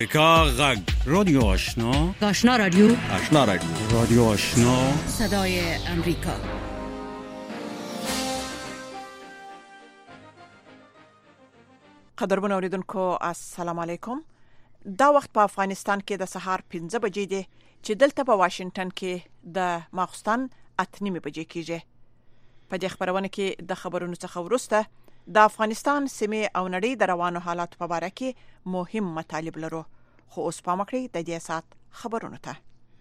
امریکا غږ رادیو آشنا رادیو رادیو آشنا صدای امریکا. قدرمن اوریدونکو السلام علیکم. دا وخت په افغانستان کې د سهار 5 بجې دی چې دلته په واشنگټن کې د ماخستن 8:30 بجې کېږي. په دې خبرونه کې د خبرونو څخه وروسته د افغانستان سیمه او نړۍ د روانو حالات په اړه کې مهم مطالب لرو. خو اوس پام وکړئ د دې سات خبرونو ته.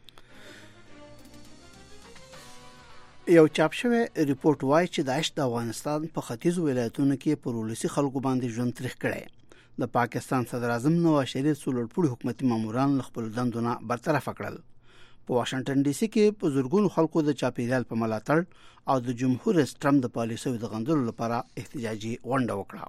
یو چاپ شوی ریپورت وایي چې داعش د افغانستان په ختیځو ولایتونو کې پر ولسی خلکو باندې ژوند تریخ کړي. د پاکستان صدر اعظم نواز شریف څلورپوړي حکومتي ماموران خپل دندونه برطرف کړل. په واشنگټن ډي سي کې په زورګونو خلکو د چاپیریال په ملاتړ او د جمهور رئیس ټرمپ د پالیسیو د غندلو لپاره احتجاجي غونډه وکړه.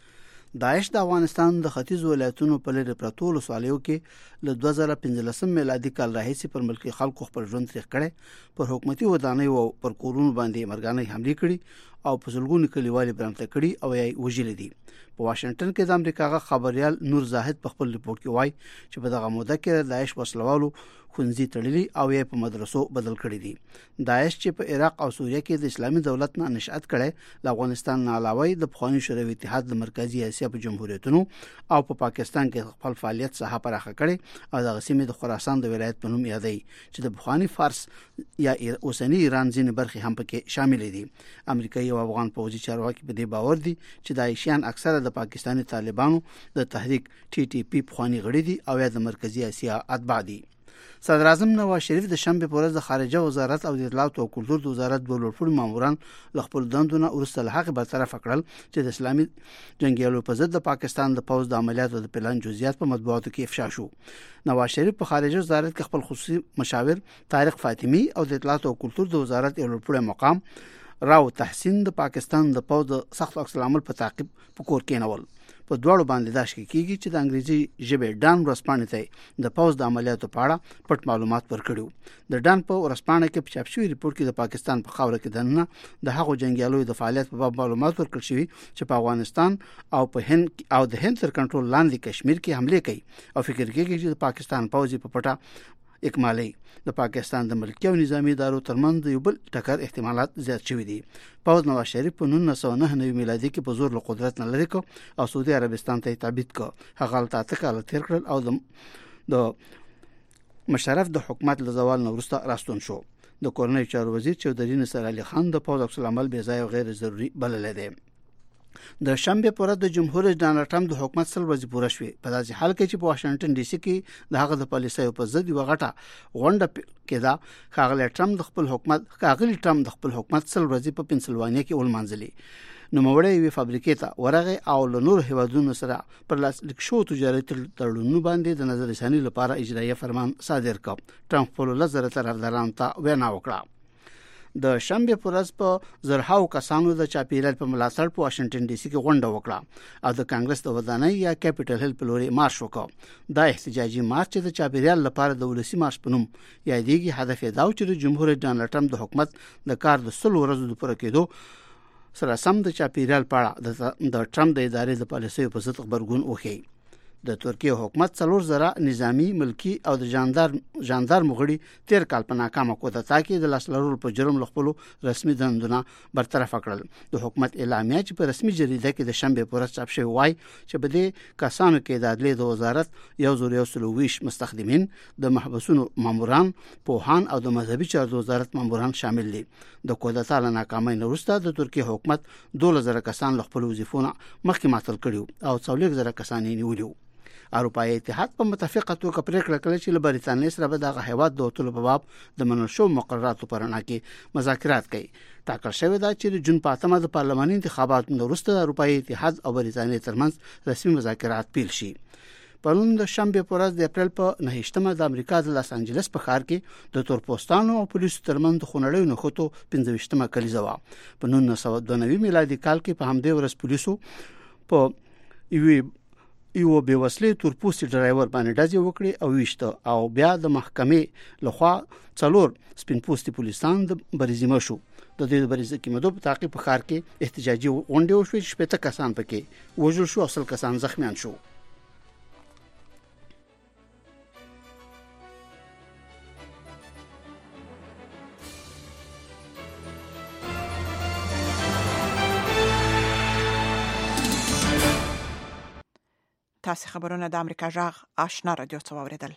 داعش د افغانستان د ختیځو ولایتونو په لري پرتو ولسوالیو کې له 2015 میلادي کال راهیسې پر ملکی خلکو خپل ژوند تریخ کړي، پر حکومتي ودانیو او پر کورونو باندې مرګانه حمله کړي او په زلګونو کلیوالي برمته کړي او یې وژلي دي. په واشنگټن کې د امریکا خبريال نور زاهد په خپل ریپورت کې وایي چې په دغه موده کې داعش وسلوالو خونځي تړلي او یې په مدرسو بدل کړي دي. داعش چې په عراق او سوریه کې د اسلامي دولت نه نشأت کړي، د افغانستان نه علاوه د افغاني شوروي اتحاد د مرکزی اسیا په جمهوریتونو او په پاکستان کې خپل فعالیت ساحه پراخه کړي او د سیمې د خراسان د ولایت په نوم یادای چې د افغاني فارس یا اوسنی ایران ځینې برخې هم پکې شامل دي. امریکایي او افغان پوځي چارواکي په دې باور دي چې داعشیان اکثره د پاکستاني طالبانو د تحریک ټي ټي پی پخوانی غړي دي او یا د مرکزی اسیا اتباع دي. صدر اعظم نواز شریف د شنبه په ورځ د خارجه وزارت او د اطلاعات او کلتور د وزارت د لوړپوړي ماموران خپل دندونه ورسته له حق برطرف کړل چې د اسلامي جنگیالو په ضد د پاکستان د پوځ د عملیاتو د پلان جزئیات په مطبوعاتو کې افشا شو. نواز شریف په خارجه وزارت کې خپل خصوصي مشاور طارق فاطمی او د اطلاعات او کلتور د وزارت یو لوړپوړي مقام راو تحسین د پاکستان د پوځ د سخت عکس العمل په تعقیب په کور کې نول. په دواړو باندې دا شک کیږي چې د انګریزي ژبې ډان ورسپانې ته د پوځ د عملیاتو په اړه پټ معلومات ورکړو. د ډان په ورسپانې کې په چاپ شوی ریپورت کې د پاکستان په خاوره کې دنه د هغو جنگیالو د فعالیت په باب معلومات ورکړل شوی چې په افغانستان او په هند او د هند تر کنټرول لاندې کشمیر کې حمله کوي او فکر کوي چې د پاکستان پوځي په پټه اکمالي د پاکستان د ملکی او نظامی ادارو ترمنځ یو بل ټکر احتمالات زیات شوي دي. پوځ نواز شریف په 1999 میلادي کې په زور له قدرت نه لري او سعودي عربستان ته تابعیت کو. هغه تل کال تیر کړل او د مشرف د حکومت له زوال نه وروسته راستون شو. د کورنۍ چارو وزیر چودري نصر علي خان د پوځ عکس العمل بې ځای او غیر ضروري بلل دی. د شنبه پر ورځ د جمهور رئیس ډانلډ ټرمپ د حکومت سل ورځې پوره شوې. په داسې حال کې چې په واشنگټن ډي سي کې د هغه د پالیسیو په ضد یو غټه غونډه کېده، ښاغلی ټرمپ د خپل حکومت سل ورځې په پنسلوانیا کې ولمانځلې. نوموړی یوې فابریکې ته ورغی او له نور هیوادونو سره پر لاسلیک شو تجارتي تړونونو باندې د نظر ثاني لپاره اجرایي فرمان صادر کړ. ټرمپ په 1000 طرفدارانو ته وینا وکړه. د شنبه پر ورځ په زرهاو کسانو د چاپیریال په ملاتړ په واشنگټن ډي سي کې غونډه وکړه او د کانګرس د ودانۍ یا کیپټل هیل په لوري مارش وکړ. دا احتجاجي مارچ د چاپیریال لپاره د ولسی مارش په نوم یادېږي. هدف یې دا و چې د جمهور رئیس ډانلډ ټرمپ د حکومت د کار د 100 ورځو د پوره کېدو سره سم د چاپیریال په اړه د ټرمپ د ادارې د پالیسیو په ضد خبرګون وکړي. د ترکیه حکومت 4 نظامی ملکی او د جاندار مغړي 13 کال په ناکامه کودتا کې د لاسلرول په جرم لخپل رسمي دندونه برطرف کړل. د حکومت اعلامیه چې په رسمي جریده کې د شنبه پر ورځ چاپ شوی وایي چې په دې کسانو کې د عدلیې د وزارت 120 مستخدمین، د محبسونو ماموران، پوهان او د مذهبي چارو د وزارت ماموران شامل دي. د کودتا له ناکامۍ وروسته د ترکیه حکومت 2000 کسان خپل وظیفونه مخکې معطل کړي او 4000 کسان یې نیولي. اروپایي اتحاد په متفقه توګه پریکړه کړې چې له بریتانیا سره به د هیواد د وټلو په باب د منل شو مقرراتو پر اړه کې مذاکرات کوي. ټاکل شوی دا چې د جون په 8 د پارلماني انتخاباتو وروسته اروپایي اتحاد او بریتانیا ترمنځ رسمي مذاکرات پیل شي. پرون د شنبه پر ورځ د اپریل په 9 د امریکا د لاس انجلس په ښار کې د تورپوستانو او پولیسو ترمنځ خونړیو نښتو 15 کلیزه وا. په 1992 میلادي کال کې په همدې ورځ پولیسو په یو بې وسلې تورپوستي ډرایور باندې ډزې وکړي او ویشته او بیا د محکمې لخوا 4 سپینپوستي پولیسان د بریزیمه شو. د دې بریزه کې مدو په تعقیب په ښار کې احتجاجي غونډې وشوې چې 50 کسان پکې وژل شو او 100 کسان زخمیان شو. تاسو خبرونه د امریکا جغ آشنا رادیو څخه اوریدل.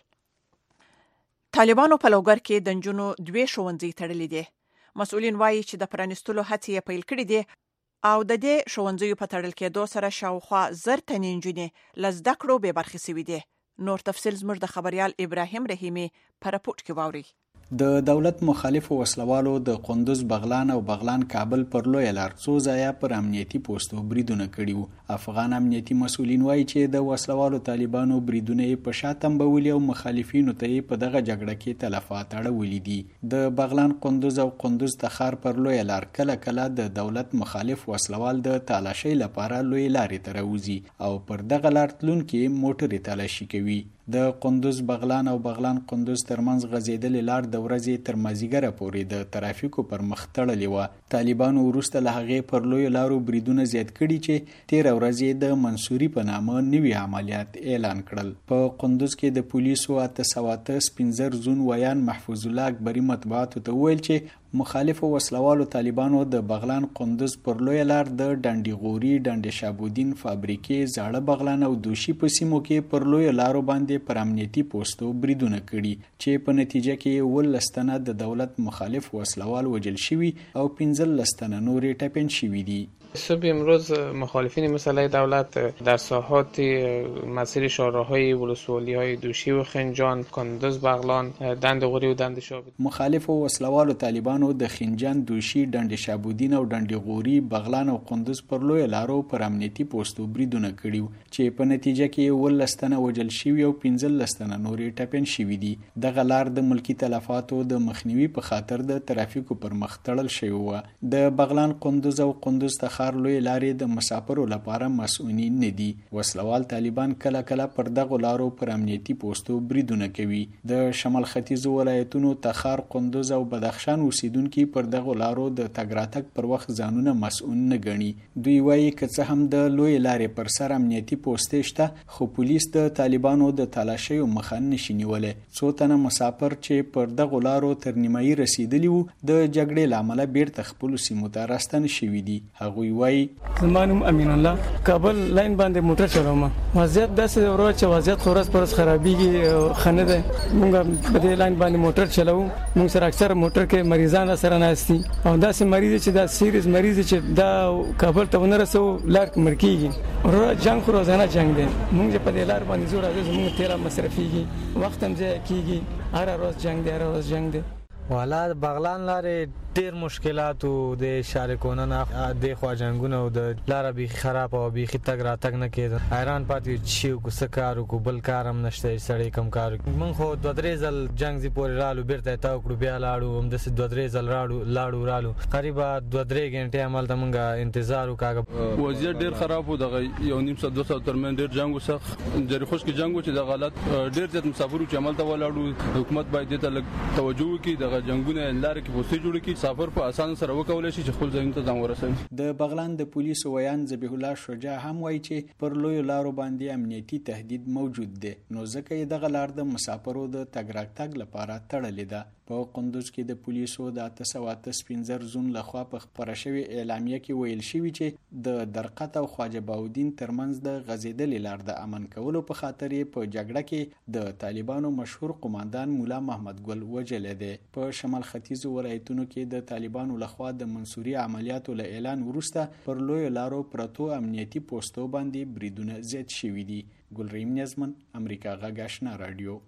طالبانو په لوګر کې د جنونو 2 ښوونځي تړلې دي. مسؤلین وایي چې د پرانستلو هڅې پیل کړې دي او د دې ښوونځیو په تړل کېدو سره شاوخوا 1000 تنې نجونې لزده کړو به برخې سوي دي. نور تفصيل زموږ د خبريال ابراهيم رحیمي پر راپورټ کې واوري. د دولت مخالفو وسلوالو د قندوز بغلان او بغلان کابل پر لوی لار څو ځایه پر امنیتي پوسټو بریدونه کړیو. افغان امنیتي مسؤلین وایي چې د وسلوالو طالبانو بریدونه په شاتم بولي او مخالفینو ته په دغه جګړه کې تلفات اړولې دي. د بغلان قندوز او قندوز تخار پر لوی لار کله کله د دولت مخالف وسلوال د تالاشۍ لپاره لوی لارې ته راوځي او پر دغه لار تلونکي موټرې تلاشي کوي. د قندوز بغلان او بغلان قندوز ترمنځ غځېدلې لار د ورځې تر مازیګره پورې د ترافیکو پر مخ تړلې وه. طالبانو وروسته له هغې پر لویو لارو بریدونه زیات کړي چې تېره ورځ یې د منصوري په نامه نوي عملیات اعلان کړل. په قندوز کې د پولیسو 808 سپین زر زون ویان محفوظ الله اکبري مطبوعاتو ته وویل چې مخالفو وسلوالو طالبانو د بغلان قندوز پر لوی لار د ډنډي غوري ډنډي شابودین فابریکې زاړه بغلان او دوشي په سیمو کې پر لوی لارو باندې پر امنیتي پوسټو بریدونه کړي چې په نتیجه کې 12 تنه د دولت مخالف وسلوال وژل شوي او 15 تنه نورې ټپین شوي دي. صبح امروز مخالفین مسلح دولت در ساحات مسیر شاهراهای ولسوالی‌های دوشی و خنجان، کندوز بغلان، دند غوری و دند شابودین مخالف وسلوالو طالبانو د خنجان، دوشي، دند شابودین او دند غوری، بغلان او کندوز پر لوی لارو پر امنیتي پوسټو بریدونه کړیو چې په نتیجه کې 12 تنه وژل شوي او 15 تنه نورې ټپین شوي دي. دغه لار د ملکی تلفاتو د مخنیوي په خاطر د ترافیکو پر مخ تړل شوی و. د بغلان قندوز او قندوز تخار لوی لارې د مسافرو لپاره مسؤونین نه دي. وسلوال طالبان کله کله پر دغه لارو پر امنیتي پوسټو بریدونه کوي. د شمال ختیځو ولایتونو تخار، قندوز او بدخشان اوسیدونکو پر دغه لارو د تګ راتګ پر وخت ځانونه مسؤل نه ګڼي. دوی وایي که څه هم د لوی لارې پر سر امنیتي پوسټ شته خو پولیس د طالبانو د تلاشۍ مخه نشي نیولای. څو تنه مسافر چې پر دغه لارو تر نیمایي رسیدلی وو د جګړې لامل بیرته خپل سیمو ته راستنه شوي دي. هغوی وایي زمانم امین الله کابل لاین باندې موټر چلوم. وضعیت داسې ورو چې وضعیت خورس پرس خرابېږي خنه ده. موږ په دې لاین باندې موټر چلوو. موږ سره اکثر موټر کې مریضان سره ناشتي او داسې مریض چې دا سیریز مریض چې دا کابل ته ونرسو لار مرکیږي. ورو جنگ خو روزانه جنگ دی. موږ په دې لار باندې زوړ راځو. موږ تیرا مصرفيږي وخت هم ځای کیږي. هر ورځ جنگ دی، هر ورځ جنگ دی. والا بغلان لارې ډیر مشکلات او د شارکونه نه د خوا جنگونه او د لار به خراب او به تګ را تګ نه کېد. حیران پاتې چې کو سکارو کو بل کارم نشته سړی کم کار. من خو 2-3 ځل جنگ زی پورې رالو بیرته تا کړو بیا لاړو هم د 2-3 ځل رالو قریبا 2-3 غنټه عمل ته مونږه انتظار وکړو. وضعیت ډیر خراب و. دغه یو نیم ساعت 2 ساعت ترمن ډیر جنگ وسخ جری خوش کې جنگ و چې د غلط ډیر ځت مسافرو چې عمل ته ولاړو. حکومت باید ته توجه وکړي. دغه جنگونه لار کې پوسټ جوړ کړي. مسافر په اسانه سره وکولای شي چې خپل ځای ته ځان ورسوي. د بغلان د پولیسو ویان ذبیح الله شجاع هم وایي چې پر لوی لارو باندې امنیتي تهدید موجود دی نو ځکه یې دغه لار د مسافرو د تګ راتګ لپاره تړلې ده. په قندوز کې د پولیسو د 808 سپین زر زون لخوا په خبره شوی اعلامیه کې ویل شوی چې د درقت او خواجه باودین ترمنځ د غزیدلې لار د امن کولو په خاطر په جګړه کې د طالبانو مشهور قوماندان مولا محمد ګل وژل دی. په شمال ختیځو ولایتونو کې د طالبانو لخوا د منصوري عملیاتو له اعلان وروسته پر لوی لارو پرتو امنیتي پوسټو باندې بریدونه زیات شوي دي. ګلریم نظمن، امریکا غږ آشنا رادیو.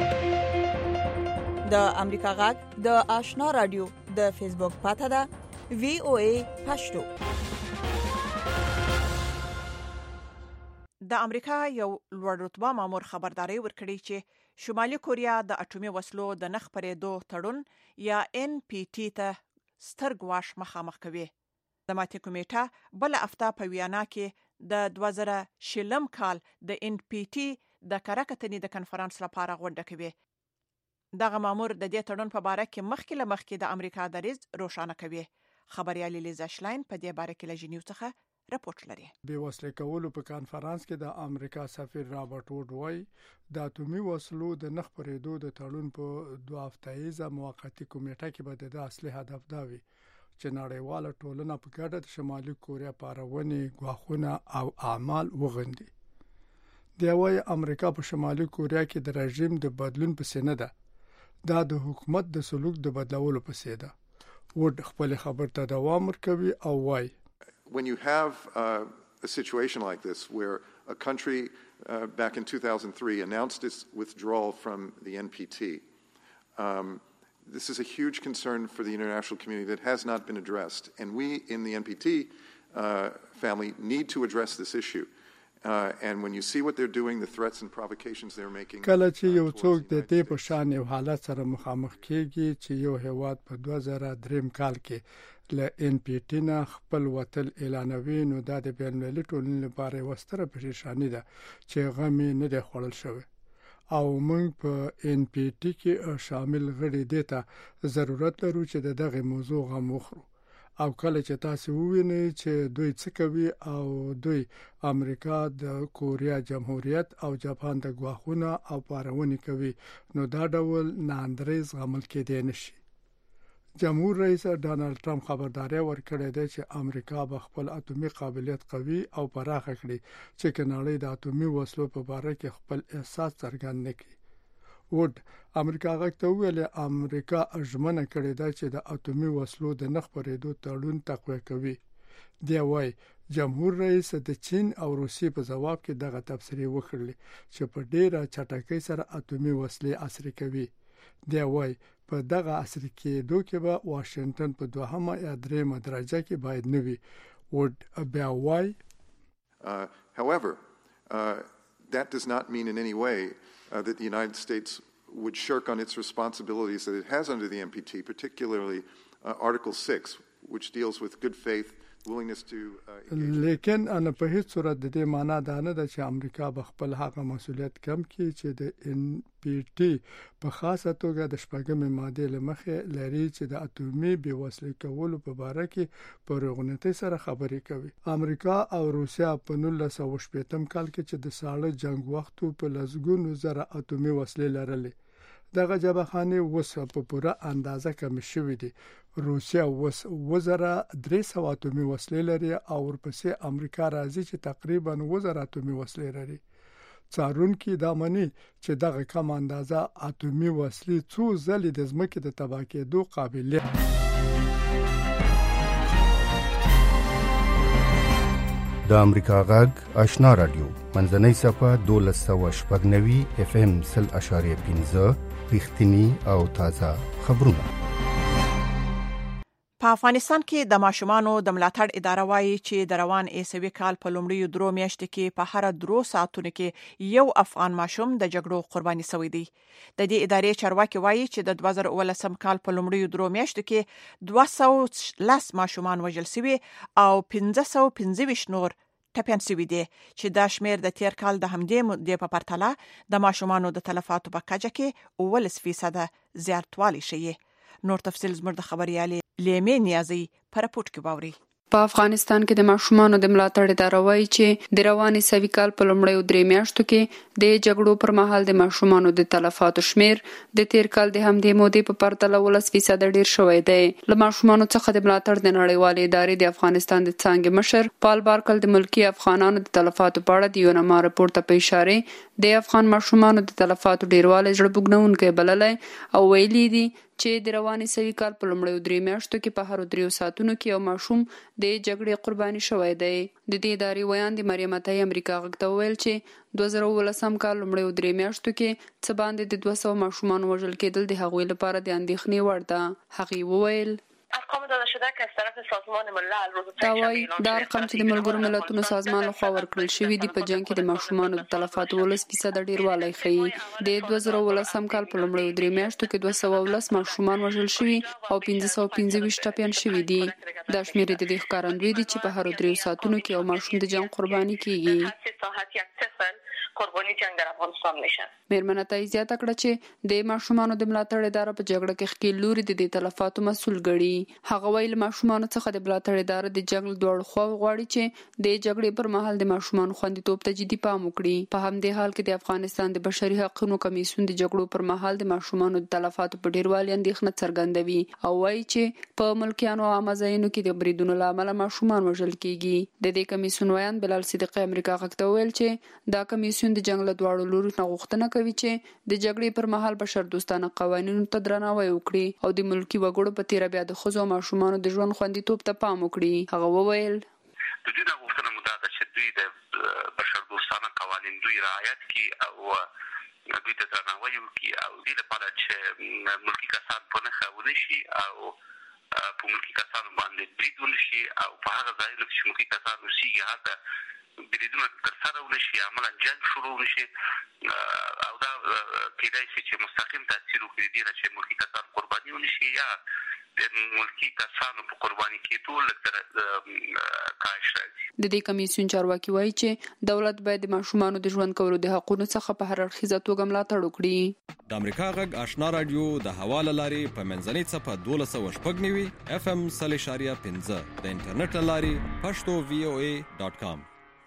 د امریکا غږ د آشنا رادیو د فیسبوک پاته ده VOA پښتو. د امریکا یو لوړ رتبه مامور خبرداري ورکړي چې شمالي کوریا د اټومي وسلو د نخ پرېدو تړون یا NPT ته ستر ګواښ مخامخ کوي. د ماتې کمیټه بل هفته په ویانا کې د 2020 کال د NPT د کارکتنې د کنفرانس لپاره غونډه کوي. دغه مامور د دې تړون په باره کې مخکې د امریکا دریځ روښانه کوي. خبريال لیزا شلاین په دې باره کې له جنیو څخه راپورټ لري. به وسلې کولو په کانفرنس کې د امریکا سفیر رابرټ ووډ وایي د اټومي وسلو د نخ پرېدو د تړون په 2 هفتهیزه موقتی کمیټه کې به د اصلي هدف دا وي چې نړیواله ټولنه په ګډه د شمالي کوریا پارونې غواخونه او اعمال وغندي. دی وايي امریکا په شمالي کوریا کې د رژیم د بدلون پسې نه ده، دا د حکومت د سلوک د بدلولو پسې ده. وډ خپل خبر ته دوام ورکوي او وايي When you have a situation like this where a country back in 2003 announced its withdrawal from the NPT, this is a huge concern for the international community that has not been addressed, and we in the NPT family need to address this issue. And when you see what they're doing, the threats and provocations they're making, کله چې یو څوک د دې په شان یو حالت سره مخامخ کیږي چې یو هیواد په 2003 کال کې ل NPT نه خپل وتل اعلانوي، نو دا د بین‌المللي ټولنې لپاره یو ستره پریشانی ده چې غمي نه دی خوړل شوی، او موږ په NPT کې شامل غړي دیتا ضرورت لرو چې دغه موضوع غم وخورو. او کله چې تاسو ووینئ چې دوی څه کوي او دوی امریکا د کوریا جمهوریت او جاپان د غواخونه او پارونی کوي، نو دا ډول ناندریز غمل کېدای نشي. جمهور رئیس ډانلډ ټرمپ خبرداري ورکړې ده چې امریکا به خپل اټومي قابلیت قوي او پراخ کړي چې کناړي د اټومي وسلو په اړه کې خپل احساس څرګند نکړي. وډ امریکا غوښته ویل امریکا اجمنه کړې ده چې د اټومي وسلو د نخ پرېدو تړون تقویه کوي. دی وايي جمهور رئیس د چین او روسیې په جواب کې دغه تبصرې وکړلې چې په ډیره چټکۍ سره اټومي وسلې عصري کوي. دی وايي په دغه عصري کېدو کې به واشنگټن په دوهمه یا درېمه درجه کې باید نه وي. وډ بیا وايي however that does not mean in any way that the United States would shirk on its responsibilities that it has under the NPT, particularly Article 6, which deals with good faith, willingness to لیکن ان په هیڅ صورت د دې معنا دا نه ده چې امریکا به خپل حق مسؤلیت کم کړي چې د NPT په خاصه توګه د شپږمې ماده لمخې لري چې د اټومي بیوسلې کولو په اړه کې پرغونتي سره خبرې کوي. امریکا او روسیا په 1980 کال کې چې د ساړه جنگ وختو په لزګونو زره اټومي وسلې لرلې، دغه جبهخانه وس په پوره اندازه کم شوې دي. روسیا وس وزره 300 اټومي وسلې لري او ورپسې امریکا راځي چې تقریبا 1000 اټومي وسلې لري. څارونکو دا مني چې دغه کم اندازه اټومي وسلې څو ځلې د ځمکې د تباہ کېدو قابلیت. د امریکا غږ آشنا رادیو منځنۍ صفه 1290 FM 0.5 رښتینی او تازه خبرونه. په افغانستان کې د ماشومانو د ملاتړ اداره وايي چې د روان عیسوي کال په لومړیو 3 میاشتو کې په هر 3 ساعتونو کې یو افغان ماشوم د جګړو قرباني شوی دی. د دې ادارې چارواکي وايي چې د 2019 کال په لومړیو 3 میاشتو کې 210 ماشومان وژل شوي او 525 نور ټپيان شوي دي، چې دا شمیر د تیر کال د همدې مودې په پرتله د ماشومانو د تلفاتو په کچه کې 20% زیاتوالی شي. نور تفصیل زموږ د خبريالي لیمې نیازي پر راپورټ کې باوري. په افغانستان کې د ماشومانو د ملاتړ اداره وايي چې د رواني سوي کال په لومړیو 3 میاشتو کې د جګړو پر مهال د ماشومانو د تلفاتو شمیر د تیر کال د همدې مودې په پرتله 20% ډیر شوی دی. له ماشومانو څخه د ملاتړ د نړیوالې ادارې د افغانستان د څانګې مشر پال بارکل د ملکی افغانانو د تلفاتو په اړه د یونما راپور ته په اشاره د افغان ماشومانو د تلفاتو ډیروالی زړه بوږنونکی بللی او ویلي دي چې د رواني سوي کال په لومړیو 3 میاشتو کې په هر 3 ساعتونو کې یو ماشوم د جګړې قرباني شوی دی. د دې ادارې ویان د مریم عطیه امریکا غږ ته ویل چې 2019 کال لومړیو 3 میاشتو کې څه باندې د 200 ماشومان وژل کېدل د هغوی لپاره د اندېښنې وړ ده. هغې وویل ارقام داده شده که از طرف سازمان ملل روز دا ارقام چې د ملګرو ملتونو سازمان لخوا ورکړل شوي دي په جنگ کې د ماشومانو د تلفاتو 20% ډیروالی ښیي. د 2019 کال په لومړیو 3 میاشتو کې 210 ماشومان وژل شوي او 525 ټپيان شوي دي. دا شمېر د دې ښکارندوی دي چې په هر 3 ساعتونو کې یو ماشوم د جنگ قرباني کیږي. قربانی جنگ در افغانستان میشه. میرمن عطیه زیاته کړه چې د ماشومانو د ملاتړ اداره په جګړه کې خپل لوري د تلفاتو مسؤل ګڼي. هغه ویل ماشومانو څخه د ملاتړ اداره د جنگ دوړ خو غواړي چې د جګړې پر مهال د ماشومانو خوندیتوب ته جدي پام وکړي. په همدې حال کې د افغانستان د بشري حقوقو کمیسیون د جګړو پر مهال د ماشومانو د تلفاتو په ډیروالي اندېښنه څرګندوي او وایي چې په ملکیانو او عامه کې د بریدونو لامل ماشومان وژل کیږي. د دې کمیسیون ویان بلال صدیقی امریکا غږ ته ویل چې دا کمیسیون کمیسیون د جنگ له دواړو لورو نه غوښتنه کوي چې د جګړې پر مهال بشر دوستانه قوانینو ته درناوی وکړي او د ملکی وګړو په تیر بیا د ښځو او ماشومانو د ژوند خوندیتوب ته پام وکړي. هغه وویل د دې د غوښتنه مدعا ده چې دوی د بشر دوستانه قوانین دوی رعایت کړي او دوی ته درناوی وکړي او دې لپاره چې ملکی کسان په نښه ونه شي او په ملکی کسانو باندې برید ونه شي او په هغه ځایونو کې چې ملکی کسان اوسېږي هلته بریدونه ترسره ونه شي، عملا جنګ شروع ونه شي او دا کېدای شي چې مستقیم تاثیر وکړي دې نه چې ملکی کسان قرباني ونه شي یا د ملکی کسانو په قرباني کېدو کاهش راځي. د دې کمیسیون چارواکي وایي چې دولت باید د ماشومانو د ژوند کولو د حقونو څخه په هر اړخیزه توګه ملاتړ وکړي. د امریکا غږ آشنا رادیو د حواله لاري په منځنۍ څپه 1290 FM 0.15 د انټرنیټ لاري pashto.voa.com.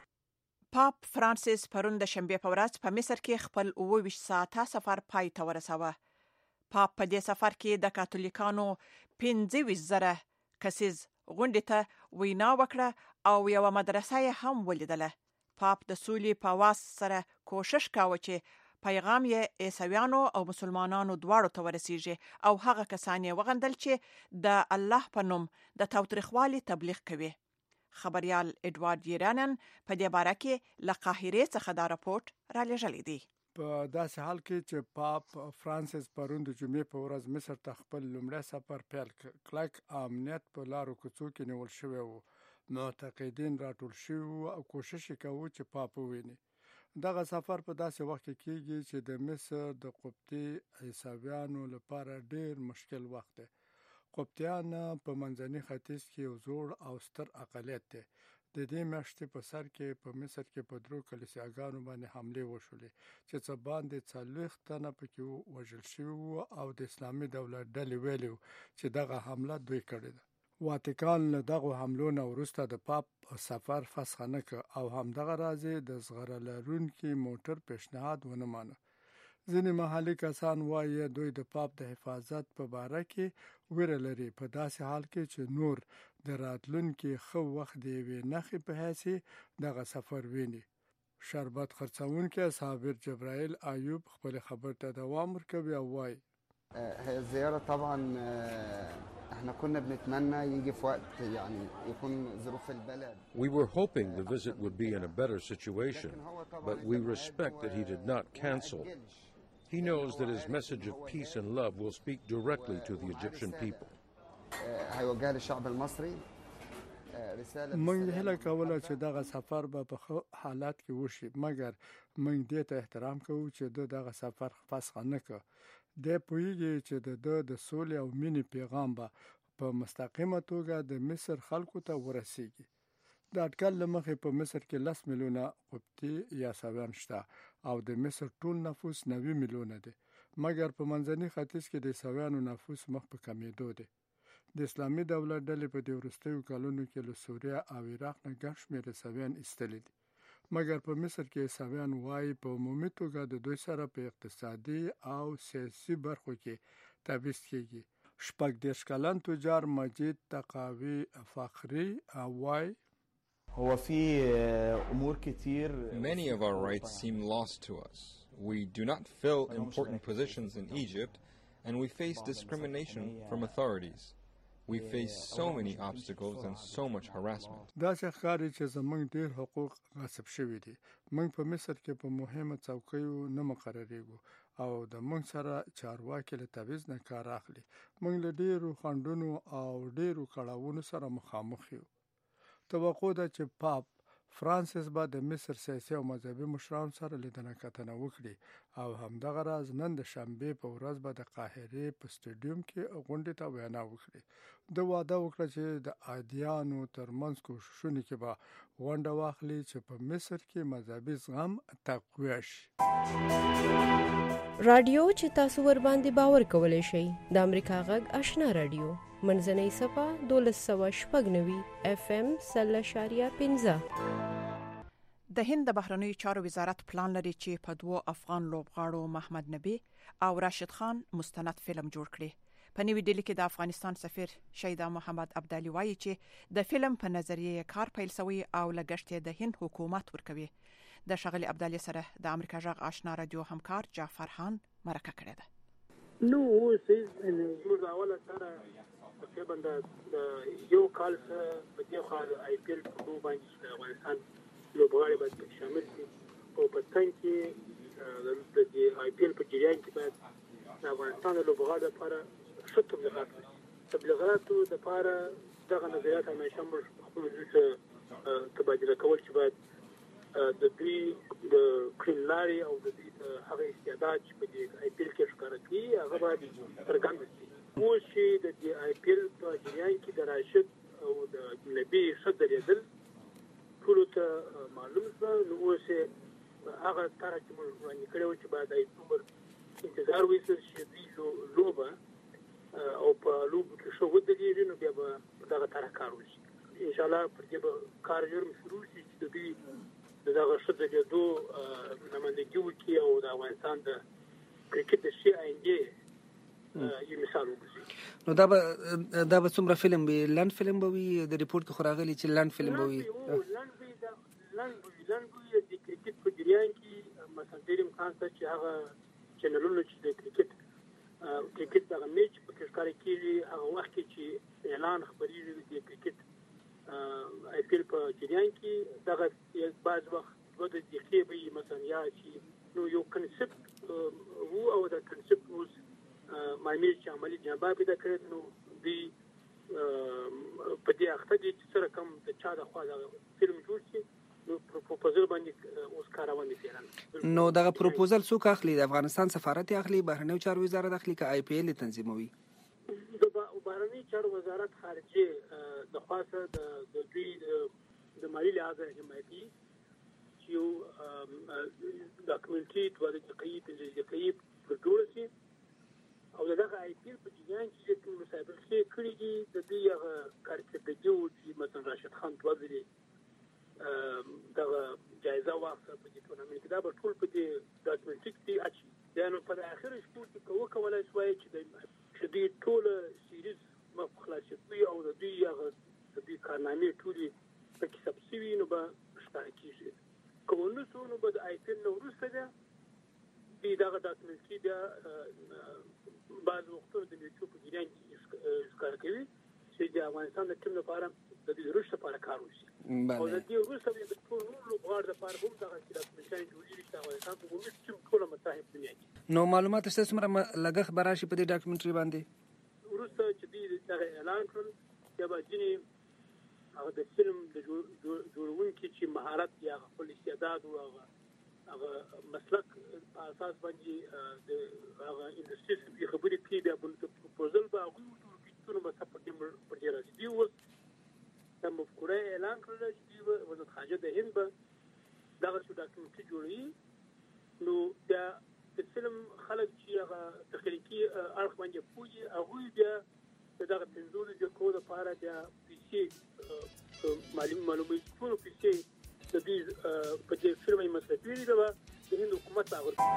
پاپ فرانسیس پرون د شنبه په ورځ په مصر کې خپل 29 ساعته سفر پای ته ورساوه. پاپ په دې سفر کې د کاتولیکانو 15,000 کسیز غونډې ته وینا وکړه او یو مدرسه یې هم ولیدله. پاپ د سولې په واس سره کوشش کاوه چې پیغام یې عیسویانو او مسلمانانو دواړو ته ورسیږي او هغه کسان یې وغندل چې د الله په نوم د تاوتریخوالي تبلیغ کوي. خبريال اډوارد یرانن په دې باره کې له قاهره څخه دا راپورټ را لېږلی دی. په داسې حال کې چې پاپ فرانسیس پرون د جمعې په ورځ مصر ته خپل لومړی سفر پیل کلک امنیت په لارو کوڅو کې نیول شوی و. معتقدین راټول شوي او کوشش کوي چې پاپ وویني. دغه سفر په داسې وخت کې کیږي چې د مصر د قبطي عیسویانو لپاره ډیر مشکل وخت دی. قبطیان په منځني ختیځ کې یو زوړ او ستر اقلیت دی. د دې میاشتې په سر کې په مصر کې په درو کلیساګانو باندې حمله وشولې چې څه باندې 40 تنه پکې وژل شوي او د اسلامي دولت ډلې ویلو چې دغه حمله دوی کړې ده. واتیکان له دغه حملو نه وروسته د پاپ سفر فسخ نه کړ او همدغه راز د زغره لرونکي موټر پیشنهاد ونه مانه. ځینې محلي کسان وایي دوی د پاپ د حفاظت په باره کې ویره لري په داسې حال کې چې نور د راتلونکي خو وخت دی نخې په هسي دغه سفر ویني. شربت خرڅونکي صابر جبرائیل ایوب خپل خبر ته دوام ورکوي او وایي الزيارة طبعا احنا كنا بنتمنى يجي في وقت يعني يكون ظروف البلد. We were hoping the visit would be in a better situation, but we respect that he did not cancel. He knows that his message of peace and love will speak directly to the Egyptian people. هيوجه للشعب المصري موږ هله کوله چې دغه سفر به په حالات کې وشي مګر موږ دې ته احترام کوو چې دغه سفر فسخ نه کړ. د پویږي چې د سولې او مینې پیغام به په مستقیمه توګه د مصر خلکو ته ورسیږي. د اټکل لمخې په مصر کې 10 میلیونه قبطي عیسویان شته او د مصر ټول نفوس 90 میلیونه دی مګر په منځني ختیځ کې د عیسویانو نفوس مخ په کمیدو دی. د اسلامي دولت ډلې په دې وروستیو کلونو کې له سوریه او عراق نه ګڼ شمېر عیسویان ایستلي دي مګر په مصر کې عیسویان وایي په عمومي توګه د دوی سره په اقتصادي او سیاسي برخو کې تبعیض کیږي. 14 کلن تجار مجید تقاوی فخری وایي هو في امور كتير. Many of our rights seem lost to us. We do not fill important positions in Egypt and we face discrimination from authorities. We face so many obstacles and so much harassment. دا ښکاري چې زموږ ډېر حقوق غصب شوي دي. موږ په مصر کې په مهمه څوکیو نه مقرریږو او د موږ سره چارواکي له تبعیض نه کار اخلي. موږ له ډېرو خنډونو او ډېرو کړاوونو سره مخامخ یو. توقع ده چې پاپ فرانسیس به د مصر سیاسي او مذهبي مشرانو سره لیدنه کتنه وکړي او همدغه راز نن د شنبه په ورځ به د قاهره په سټیډیوم کې غونډه ته وینا وکړي. د واده وکړه چې د عادیانو ترمنځ کوششونه کې به غونډه واخلي چې په مصر کې مذهبي زغم تقویه شي. رادیو چې تاسو ور باندې باور کولای شئ د امریکا غږ آشنا رادیو منځنۍ صفه 1290 FM 0.15. د هند د بهرنیو چارو وزارت پلان لري چې په 2 افغان لوبغاړو محمد نبی او راشد خان مستند فلم جوړ کړي. په نوې ډیلي کې د افغانستان سفیر شیدا محمد عبدالي وایي چې د فلم په نظریه کار پیل شوی او لګښت د هند حکومت ورکوي. د شغلی عبدالله سره د امریکا جغ آشنا رادیو همکار جعفر خان مرکه کړې ده. نو زموږ اوله سره تقریبا د یو کال څخه په دې خاطر آی پی ایل په باندې افغانستان لوبغاړي باید شامل شي او په څنګه کې د آی پی ایل په جریان کې باید د افغانستان لوبغاړو لپاره ښه تبلیغاتو لپاره دغه نظریات همیشه موږ خپل ځکه تبادله کول چې باید د دوی د کړنلاري او د دوی هغه استعداد چې په دې آی پی ایل کې ښکاره کیږي هغه باید څرګند شي. اوس چې د دې آی پی ایل په جریان کې د راشد او د اجنبي ښه درېدل ټولو ته معلوم شو، نو اوس هغه طرح چې موږ وړاندې کړی و چې باید عمر انتظار وایستل شي دوی لوبه او په لوبو کې ښه ودرېږي، نو بیا به په دغه طرح کار وشي. انشاءالله پر دې به کار ژر شروع شي چې د دوی د دغه ښه درېدو نمایندګي وکړي او د افغانستان د کرکټ د ښې آینده یو مثال وګرځي. نو دا به څومره فلم وي؟ لنډ فلم به وي؟ د ریپورټ کې خو راغلي چې لنډ فلم به وي. لنډ وي د کرکټ په جریان کې مثلا ډېر امکان شته چې هغه چینلونه چې د کرکټ دغه میچ په کې ښکاره کېږي هغه وخت کې چې اعلان خپرېږي د کرکټ آی پی ایل په جریان کې دغه بعض وخت 2 دقیقې به وي مثلا، یا چې نو یو کنسپټ وو او د کنسپټ اوس معلومې چې عملي جنبه پیدا کړې، نو دوی په دې اخته دي چې سره کوم د چا د خوا د فلم جوړ شي، نو پروپوزل باندې اوس کاروان دي فعلا. نو دغه پروپوزل څوک اخلي؟ د افغانستان سفارت اخلي، بهرنیو چارو وزارت اخلي، که آی پی ایل تنظیموي؟ د بهرنیو چارو وزارت خارجه د خاصه د دوی د مالی لحاظه حمایتي چې یو ډاکومنټري 2 دقیقې پر جوړ شي او دغه آی پی ایل په جریان کې چې مسابقې کړې دي د دوی هغه کارکردګي و چې مثلا راشد خان توغري دغه جایزه واخله په دې ټورنمنټ کې، دا به ټول په دې ډاکومنټري کې اچي. دا نو په اخر شپو کې کولی شوی چې دوی ټول سیریز خلاص شي او د دوی هغه د دوی کارنامې ټولې پکې ثبت شوي، نو به ښکاره کېږي. که ونه شو نو به د آی پی ایل نه وروسته بیا دوی دغه ډاکومنټري بیا بعض وختونه د میچو په جریان کې ښکاره کوي چې د افغانستان د ټیم لپاره د دې رشد لپاره کار وشي. او د دې وروسته د ټول لوبغاړو لپاره هم دغه ډاکومنټري جوړېږي چې افغانستان په عمومي ټیم ټول متحد دنیا کې. نو معلومات شته څومره لګښت به راشي په دې ډاکومنټري باندې؟ وروسته چې دوی دغه اعلان کړل بیا به ځینې هغه د فلم د جوړونکي چې مهارت یا خپل استعداد او هغه مسلک په اساس باندې د هغه انډستری خبرې کوي، بیا په پروپوزل به هغوی ټول به سپورټ پر دې راځي. دوی اوس د مفکوره اعلان کړل چې دوی وزارت خارجه د هند به دغه ډاکومنټري جوړوي، نو بیا د فلم خلک چې هغه تخلیقي اړخ باندې پوهېږي هغوی بیا دغه 15 دقیقو لپاره بیا پیسې معلوموي چې ټولو پیسې د دوی په دې فلم یې مصرفي دي، به د هند حکومت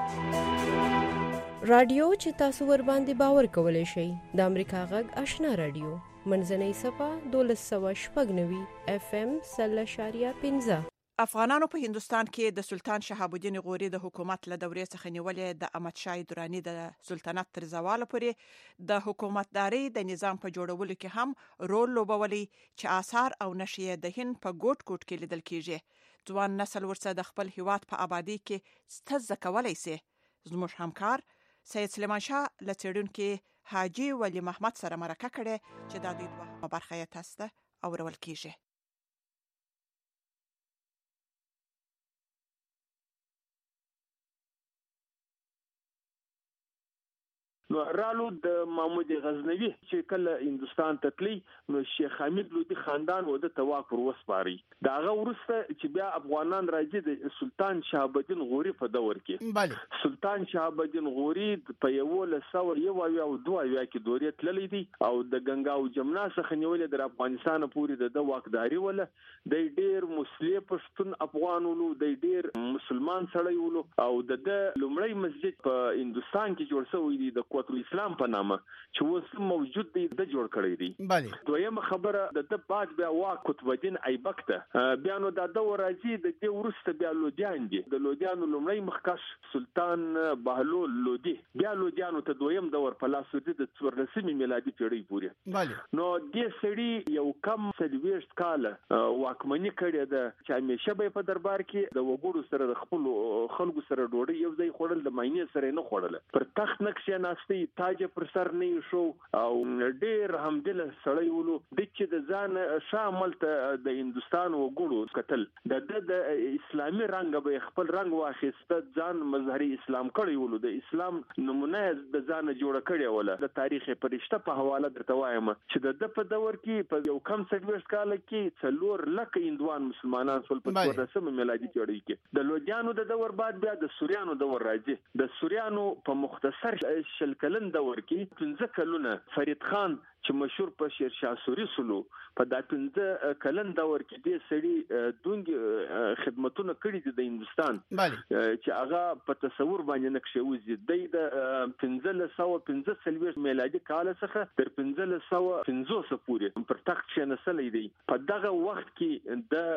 رادیو چې تاسو ور باندې باور کولای شئ د امریکا غږ آشنا رادیو منځنۍ صفه 1290 اف ام 0.15. افغانانو په هندستان کې د سلطان شهاب الدین غوري د حکومت له دورې څخه نیولې د احمد شاه درانی د سلطنت تر زواله پورې د حکومتداري د نظام په جوړولو کې هم رول لوبولی چې آثار او نشریه د هند په ګوټ ګوټ کې لیدل کیږي. ځوان نسل ورڅخه د خپل هیواد په آبادی کې ستزه کولای شي. زموږ همکار سید سلیمان شاه لڅړونکو حاجی ولی محمد سره مرکه کړې چې د دې دوه برخه یې تاسو ته اورول کیږي. نو رالو د محمود غزنوي چې کله هندستان ته تللی نو شیخ حمید لودي خاندان و د تواک پر وسپاري. دا هغه ورسته چې بیا افغانان راځي د سلطان شهاب الدین غوري په دور کې سلطان شهاب الدین غوري په 1901 او 2000 کې دورې تللی دي او د ګنگا او جمنا څخه نیولې د افغانستان پورې د واکداري ولا د ډیر مسلمان پښتون افغانولو د ډیر مسلمان سړی ولو او د لومړی مسجد په هندستان کې جوړ شوی دی د قوت الاسلام په نامه چې اوس موجود دی د جوړ کړی دی. بله دویمه خبره د بعد بیا وا قطب الدین ایبک ته بیا نو د راځي د دې ورسته بیا لودیان دي. د لودیانو لومړی مخکش سلطان بهلول لودي، بیا لودیانو ته دویم دور په لاس ورته د 14 میلادي پیړۍ پورې. بله نو دې سړي یو کم 30 کال واکمنی کړې ده چې همیشه به په دربار کې د وګړو سره د خپل خلکو سره ډوډۍ یو ځای خوړل، د ماینې سره نه خوړل، پر تخت نقشې ناشتي تاج پر سر نه شو او ډېر همدل سړی ولو د چې د ځان شامل ته د هندستان وګړو قتل د اسلامي رنګ به خپل رنګ واخیسته، ځان مظهري اسلام کړی ولو، د اسلام نمونه د ځان جوړ کړی ولا. د تاریخ پرشته په حواله درته وایم چې د په دور کې په یو کم 30 کال کې 4 لک هندوان مسلمانان سول په 14 میلادي پیړۍ کې. د لودیانو د دور بعد بیا د سوریانو دور راځي. د سوریانو په مختصر شل کلن دور کې 15 کلونه فرید خان چې مشهور په شیرشاه سوری سلو په دا 15 کلن دور کې د سړي دونګ خدمتونه کړې د هندستان چې هغه په تصور باندې نقشه وزي. د 1515 میلادي کال څخه تر 1550 پورې پر تخت شنسلې دی. په دغه وخت کې د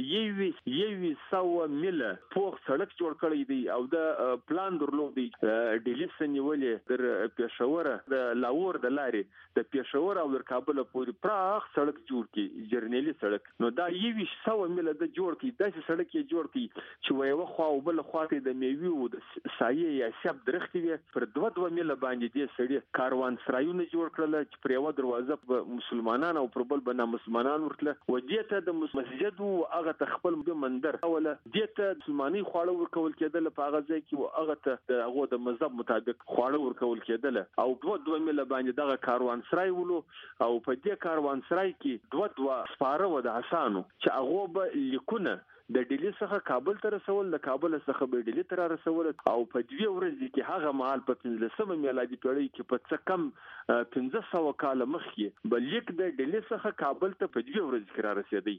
یوي سو مله پوخ سړک جوړ کړی دی او د پلان درلود دی ډیلی سنیولې در پېښور د لاهور د لارې د پېښور او د کابل پورې پراخ سړک جوړ کی جرنیلی سړک. نو دا یوي سو مله د جوړ کی داسې سړک یې جوړ کی چې یو خوا او بل خوا ته د میوي او د سایه یا شپ درختي وي. پر 2 میله باندې دې سړي کاروان سرایونه جوړ کړل چې پر یو دروازه په مسلمانانو او پر بل بنا مسلمانان ورتله و دې ته د مسجد او هغه تخپل مندر اوله دې ته مسلمانۍ خواړه ورکول کېدل په هغه ځای کې هغه ته هغه د مذهب مطابق خواړه ورکول کېدل او 2 میله باندې دغه کاروان سرای ولو او په دې کاروان سرای کې 2 سپاره و د حسانو چې هغه به لیکونه د ډیلی څخه کابل ته رسول، د کابل څخه به ډیلی ته رسول او په 2 ورځې کې هغه مهال په 15 میلادي پیړۍ کې په څه کم 1500 کال مخکې بل یک د ډیلی څخه کابل ته په 2 ورځې کې را رسیدي.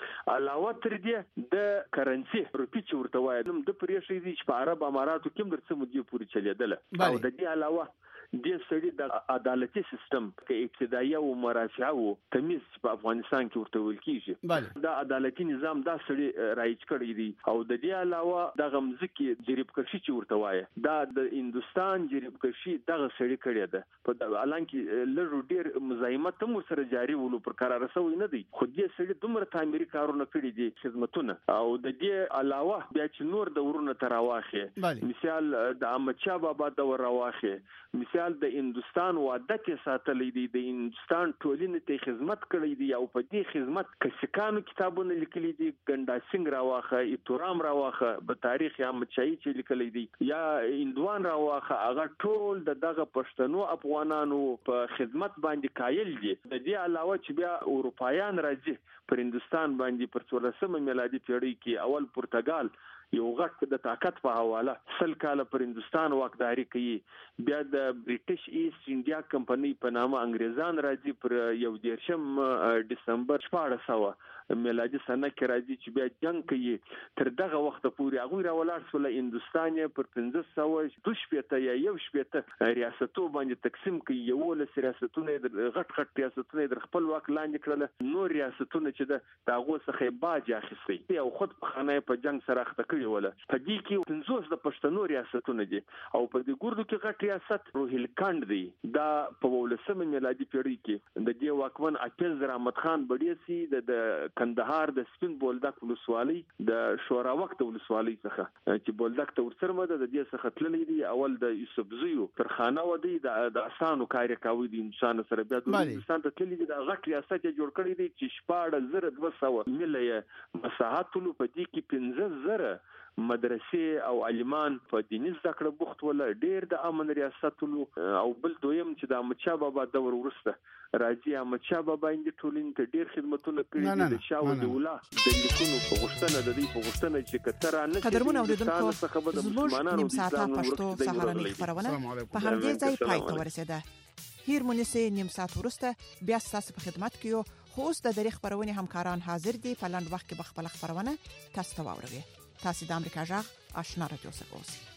علاوه تر دې د کرنسي روپی چې ورته وایي د پرېښې دي چې په عرب اماراتو کې درڅ مودې پورې چلیدل او د دې علاوه د سړي د عدالتي سیستم کې ابتدایي او مرافع او تمیز په افغانستان کې ورته ویل کیږي. دا عدالتي نظام دا سړي رایج کړی دی او د دې علاوه د غمزکي جریب کشي چې ورته وایي دا د هندستان جریب کشي دغه سړي کړی ده. په اعلان کې لږ ډیر مزاحمت هم سره جاری ولو پر قرار رسوي نه دی، خو دې سړي دومره تعمیري کارونه کړی دي خدمتونه او د دې علاوه بیا چې نور د ورونه تراواخه مثال د احمد شاه بابا د ورواخه مثال د هندستان واده کې ساتلې دي، د هندستان ټولنې ته خدمت کړې دي او په دې خدمت کسکانو کتابونه لیکلي دي. ګندا سنگ راواخه، ایتورام راواخه په تاریخ احمد شاهي چې لیکلي دي یا هندوان راواخه، هغه ټول دغه پښتنو افغانانو په خدمت باندې قایل دي. د دې علاوه چې بیا اروپایان راځي پر هندستان باندې پر 14 میلادي پیړۍ کې اول پرتګال یو غټ د طاقت په حواله 100 کال پر هندستان واکداري کوي. بیا د برټش ایست انډیا کمپنۍ په نامه انګریزان راځي پر 1 دسمبر 1400 میلادي سنه کې راځي چې بیا جنگ کوي. تر دغه وخت پورې هغه راولار سول هندستان پر 1500 یا 1 ریاستو باندې تقسیم کوي. یو له ریاستونه غټ ریاستونه در خپل واک لاندې کړل، نور ریاستونه چې د هغه څخه باج اخیستي او خود په خانه په جنگ سره اخته کړی ولا. په دې کې 50 د پښتنو ریاستونه دي او په دې ګوردو کې غټ ریاست روهیلکند دی. دا په 19 میلادي پیړۍ کې د دې واکمن اکبر احمد خان بډیسی د کندهار د سپین بولدک ولسوالۍ د شورا وخت ولسوالۍ څخه چې بولدک ته ورسره مده د دې څخه تللی دی. اول د یوسف زیو پر خانه و دی د اسانو کاری کوي د انسان سره بیا د هندستان ته تللی دی. د غټ ریاست جوړ کړی دی چې 14,200 میله مساحت له پدې کې 15,000 مدرسې او عالمان په دیني زده کړه بوخت ول. ډیر د امن ریاست او بل دویم چې د احمد شاه بابا دور ورسته راځي. احمد شاه بابا د ټولنې ته ډیر خدمتونه کړي دي. د شاه ولي د لیکونو په غوښتنه د دې په غوښتنه چې کتره نه قدرمن اوریدونکو زموږ نیم ساعته پښتو سهارنۍ خبرونه په همدې ځای پای ته ورسیده. هیر مونږه نیم ساعت ورسته بیا تاسو په خدمت کې یو. خو اوس د دریغ خبرونه همکاران حاضر دي په لاند وخت کې بخپل خبرونه تاسو ته واوروي. تاسو د امریکا جغ آشنا رادیو څخه اوسئ.